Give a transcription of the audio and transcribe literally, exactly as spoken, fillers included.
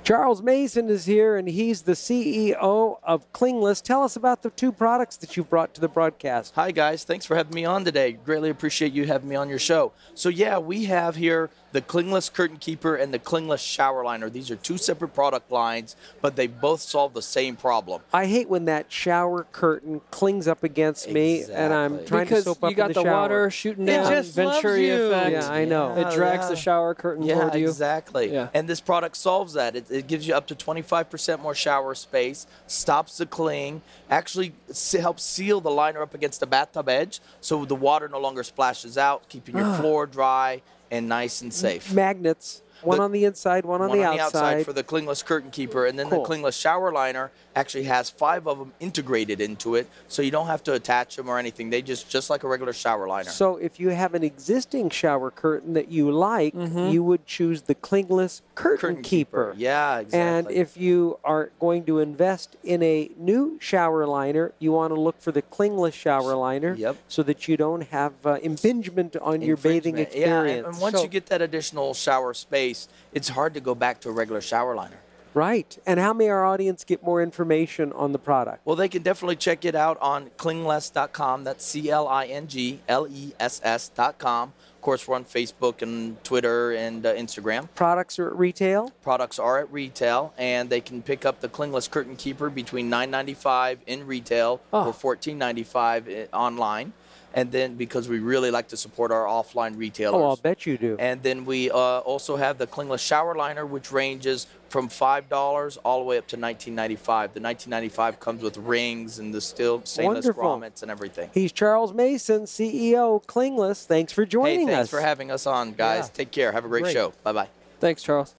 Charles Mason is here, and he's the C E O of Clingless. Tell us about the two products that you brought to the broadcast. Hi, guys. Thanks for having me on today. Greatly appreciate you having me on your show. So, yeah, we have here the Clingless Curtain Keeper and the Clingless Shower Liner. These are two separate product lines, but they both solve the same problem. I hate when that shower curtain clings up against me, and I'm trying because to soap up you got in the, the shower. water shooting It down, just loves Venturi you. effect. Yeah, I know. It drags yeah. the shower curtain Yeah, toward you. exactly. Yeah. And this product solves that. It, it gives you up to twenty-five percent more shower space, stops the cling, actually se- helps seal the liner up against the bathtub edge so the water no longer splashes out, keeping your floor dry and nice and safe. Magnets. One The- on the inside, one on, One the, on the outside. outside for the Clingless Curtain Keeper, and then Cool. the Clingless Shower Liner actually has five of them integrated into it, so you don't have to attach them or anything. They just, just like a regular shower liner. So if you have an existing shower curtain that you like, you would choose the Clingless Curtain, Curtain Keeper. Keeper. Yeah, exactly. And if you are going to invest in a new shower liner, you want to look for the Clingless shower liner Yep. so that you don't have uh, impingement on your bathing Infringement. experience. Yeah, and, and once So- you get that additional shower space, it's hard to go back to a regular shower liner. Right. And how may our audience get more information on the product? Well, they can definitely check it out on clingless dot com. That's C L I N G L E S S dot com. Of course, we're on Facebook and Twitter and uh, Instagram. Products are at retail? Products are at retail, and they can pick up the Clingless Curtain Keeper between nine ninety-five in retail Oh. or fourteen ninety-five i- online. And then because we really like to support our offline retailers. Oh, I'll bet you do. And then we uh, also have the Clingless Shower Liner, which ranges from five dollars all the way up to nineteen ninety-five. The nineteen ninety-five comes with rings and the steel stainless Wonderful. grommets and everything. He's Charles Mason, C E O, Clingless. Thanks for joining Hey, thanks us. for having us on, guys. Yeah. Take care. Have a great, Great. show. Bye-bye. Thanks, Charles.